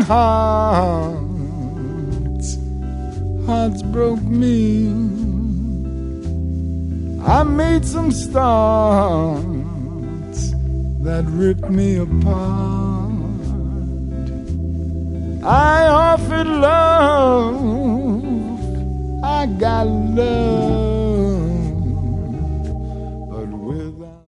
hearts broke me. I made some starts that ripped me apart. I offered love